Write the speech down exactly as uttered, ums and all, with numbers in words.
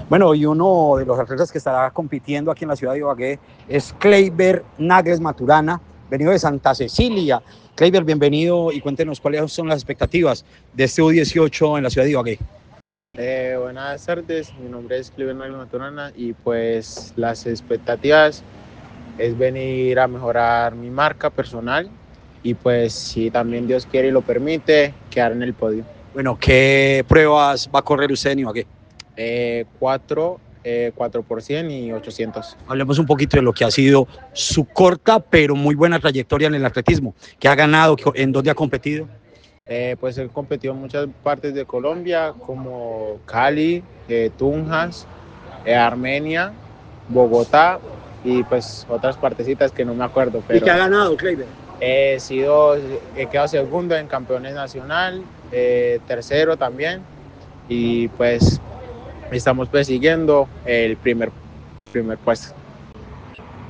Bueno, y uno de los atletas que estará compitiendo aquí en la ciudad de Ibagué es Kleiber Nagles Maturana, venido de Santa Cecilia. Kleiber, bienvenido y cuéntenos cuáles son las expectativas de este U dieciocho en la ciudad de Ibagué. Eh, buenas tardes, mi nombre es Kleiber Nagles Maturana y pues las expectativas es venir a mejorar mi marca personal y pues si también Dios quiere y lo permite, quedar en el podio. Bueno, ¿qué pruebas va a correr usted en Ibagué? Eh, cuatro, eh, cuatro por cien y ochocientos. Hablemos un poquito de lo que ha sido su corta pero muy buena trayectoria en el atletismo. ¿Qué ha ganado? ¿En dónde ha competido? Eh, pues he competido en muchas partes de Colombia como Cali, eh, Tunjas, eh, Armenia, Bogotá y pues otras partecitas que no me acuerdo. Pero ¿Y qué ha ganado, Kleiber? He sido, he quedado segundo en campeones nacional, eh, tercero también y pues estamos persiguiendo el primer, primer puesto.